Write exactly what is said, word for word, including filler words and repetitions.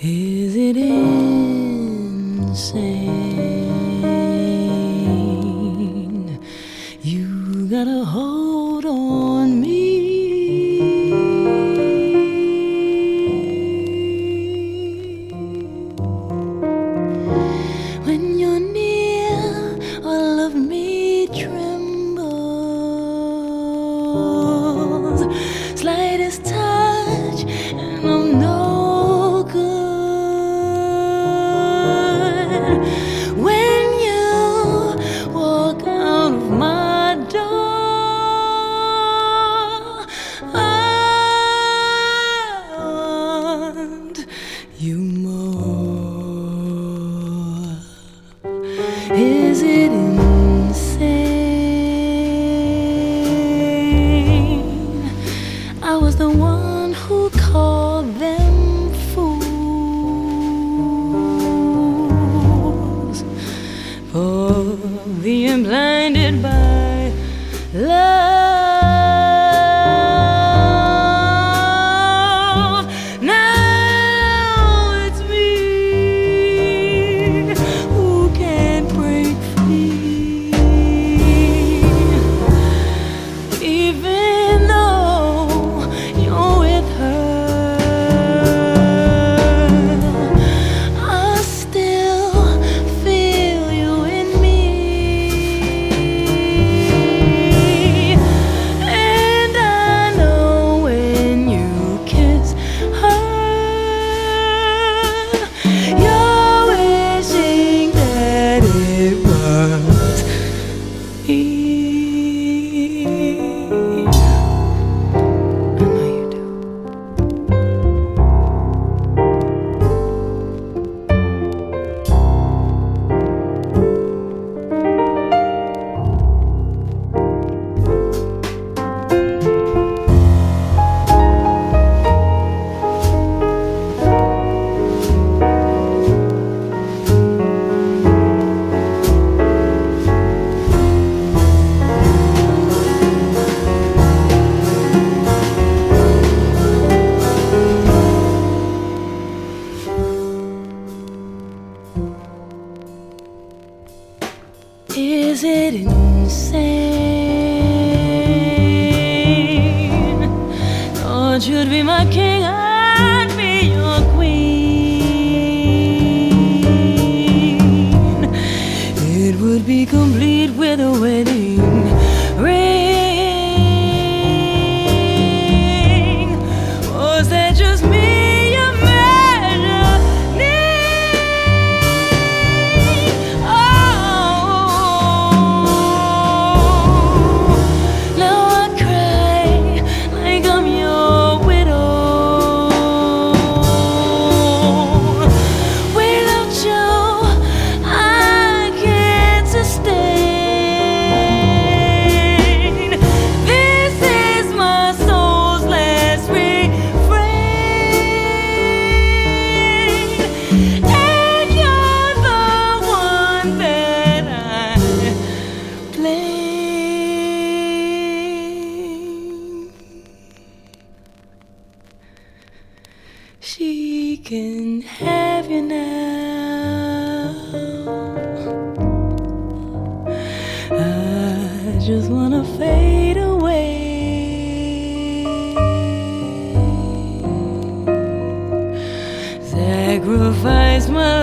Is it insane? You got a hold on me. When you're near, all of me trembles. Slightest touch, and I'm no good. When you walk out of my door, I want you more. Is it insane? I was the one who called them fools for being blinded by love. Now it's me who can't break free, even though you're with her. I still feel you in me, and I know when you kiss her, you're wishing that it was me. I know you do. Is it insane? Thought you'd be my king, I'd be your queen. It would be complete with a wedding ring. Was that just me you imagining? Now I cry like I'm your widow. Without you, I can't sustain. This is my soul's last refrain, and you're the one that I blame. She can have you now. I just wanna fade away. Sacrifice my